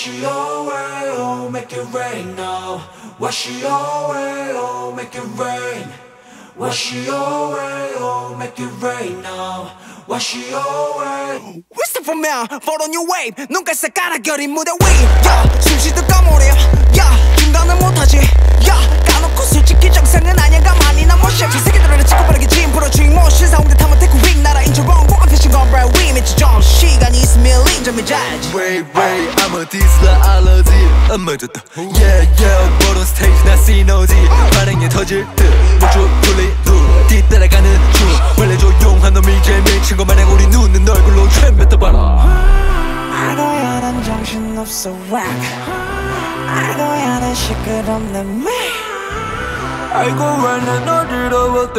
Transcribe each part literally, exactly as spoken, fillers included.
Wash it away, oh, make it rain now. Wash it away, oh, make it rain. Wash it away, oh, make it rain now. Wash it away. Whistle for me, fall on your wave. 눈깔 새까맣겨린 무대 위. Yeah, 숨쉬도 까무려. Yeah, 중간을 못하지. Yeah, 까놓고 솔직히 정상은 아니야. 가만히 난 모셔. 저 새끼들을 찍고 빠르게 짐 풀어 주인 모실 사운드 타면 태국 윙 나라 인처럼 공항 패션 건 브레 위 미치 좀 시간이 있으면 링점이 자지. Wait wait I'm a diesel 알러지 안 맞았다 Yeah yeah 보던 스테이지 나 시너지 반응이 터질 듯 멈춰 돌리 듯 뒤따라가는 중 원래 조용한 놈이 제일 미친 것 마냥 우리 눈은 얼굴로 챈 뱉어봐라 알고야 난 정신없어 whack 알고야 난 시끄럽네 me 알고 왜 난 어지러웠대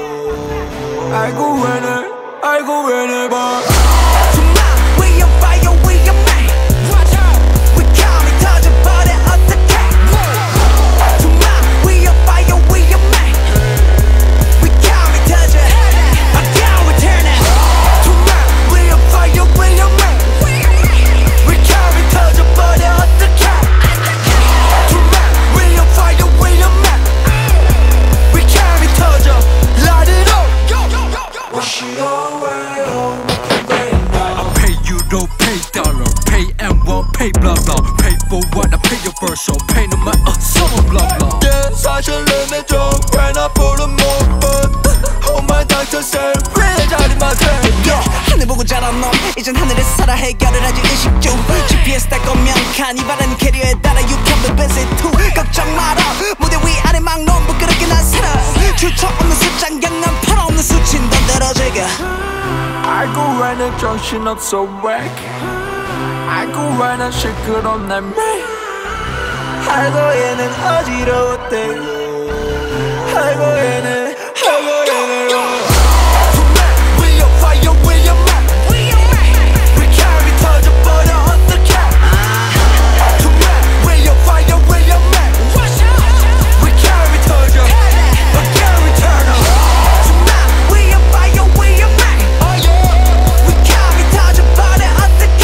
알고 왜 날 알고 왜 날 봐 Tonight we on fire we on man We coming 터져버려 어떡해 Tonight we on fire we on man We coming 터져 I can't return it Tonight we on fire we on man We coming 터져버려 어떡해 Tonight we on fire we on man We coming 터져 Light it up Wash it away, oh, make it rain now. I pay euro, pay dollar, pay M one, pay blah blah Pay for what, I pay your first show Pay no matter, uh, someone blah blah Yeah, 사실은 내좀 꽤나 푸른 몸은 Oh my doctor said, 왜 자리만 돼 하늘 보고 자란 놈 이젠 하늘에서 살아 해결을 하지 의식 중 지피에스 딸 거면 칸이 바라는 캐리어에 따라 You can be busy too 걱정 마라 무대 위 아래 막놈 부끄럽게 난 살아 출처 없는 숫장 경남 팔 없는 수친 던데로 즐겨 알고 왜 난 정신없어 whack 알고 왜 난 시끄럽네 me 알고 얘는 어지러웠대 알고 얘는 알고 얘는 Tonight we on fire we on man We carry 터져버려 어떡해 Tonight we on fire we on man We carry 터져 I can't return up Tonight we on fire we on man We carry 터져버려 어떡해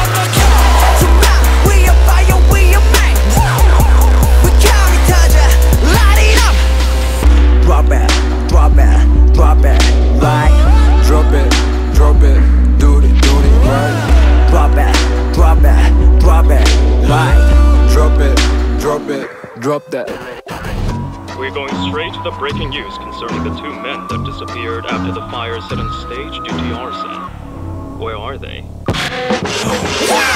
Tonight we on fire we on man We carry 터져 Light it up Drop it, drop it, drop it, right Drop it, drop it, do it, do it right Drop it, drop it, drop it, right Drop it, drop it, drop that We're going straight to the breaking news concerning the two men that disappeared after the fire set on stage due to arson. Where are they?